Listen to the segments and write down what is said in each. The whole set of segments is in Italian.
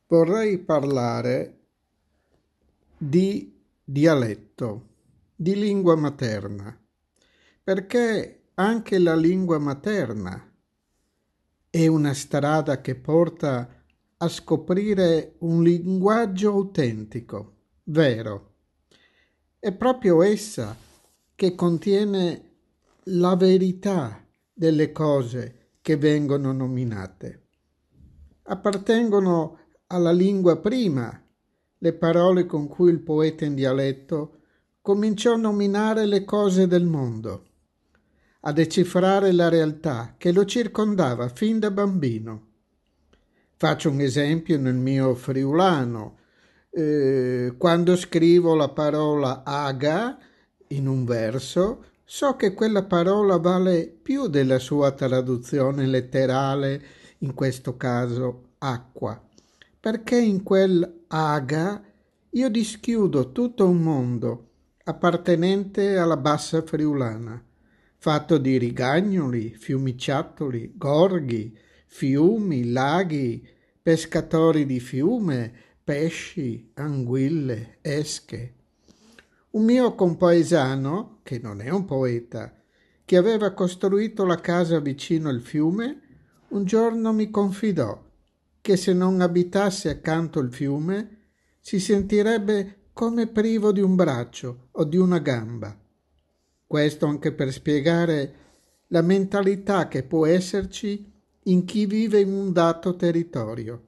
Vorrei parlare di dialetto, di lingua materna, perché anche la lingua materna è una strada che porta a scoprire un linguaggio autentico, vero. È proprio essa che contiene la verità delle cose che vengono nominate. Appartengono alla lingua prima le parole con cui il poeta in dialetto cominciò a nominare le cose del mondo, a decifrare la realtà che lo circondava fin da bambino. Faccio un esempio nel mio friulano. Quando scrivo la parola aga in un verso, so che quella parola vale più della sua traduzione letterale, in questo caso acqua, perché in quel aga io dischiudo tutto un mondo appartenente alla bassa friulana, fatto di rigagnoli, fiumiciattoli, gorghi, fiumi, laghi, pescatori di fiume, pesci, anguille, esche. Un mio compaesano, che non è un poeta, che aveva costruito la casa vicino al fiume, un giorno mi confidò che se non abitasse accanto al fiume si sentirebbe come privo di un braccio o di una gamba. Questo anche per spiegare la mentalità che può esserci in chi vive in un dato territorio.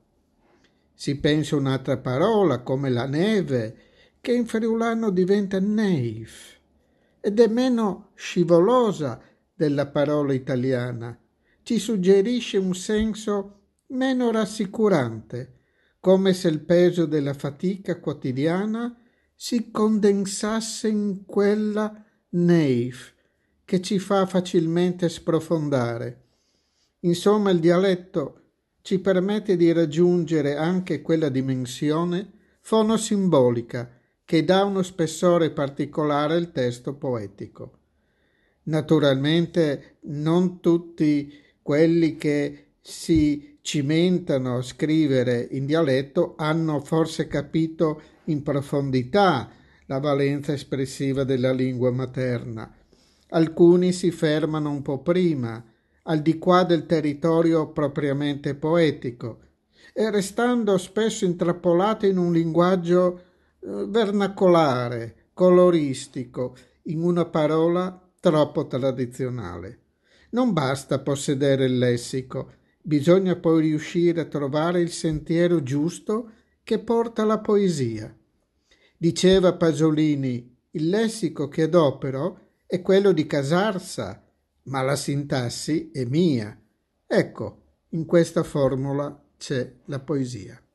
Si pensa un'altra parola come la neve, che in friulano diventa neif ed è meno scivolosa della parola italiana. Ci suggerisce un senso meno rassicurante, come se il peso della fatica quotidiana si condensasse in quella neif che ci fa facilmente sprofondare. Insomma, il dialetto ci permette di raggiungere anche quella dimensione fonosimbolica che dà uno spessore particolare al testo poetico. Naturalmente non tutti quelli che si cimentano a scrivere in dialetto hanno forse capito in profondità la valenza espressiva della lingua materna. Alcuni si fermano un po' prima, al di qua del territorio propriamente poetico, e restando spesso intrappolati in un linguaggio vernacolare, coloristico, in una parola troppo tradizionale. Non basta possedere il lessico, bisogna poi riuscire a trovare il sentiero giusto che porta alla poesia. Diceva Pasolini, il lessico che adopero è quello di Casarsa, ma la sintassi è mia. Ecco, in questa formula c'è la poesia.